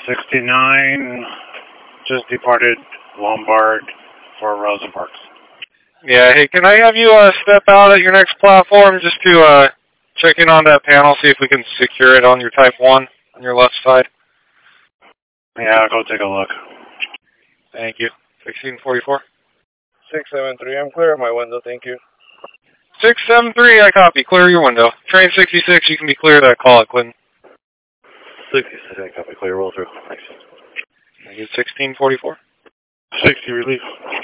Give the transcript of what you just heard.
69, just departed Lombard for Rosa Parks. Yeah, hey, can I have you step out at your next platform just to check in on that panel, see if we can secure it on your Type 1 on your left side? Yeah, I'll go take a look. Thank you. 1644. 673, I'm clear of my window, thank you. 673, I copy. Clear your window. Train 66, you can be clear of that call at Clinton. 66, I copy. Clear, roll through. Thanks. Thank you. 1644. 60, relief.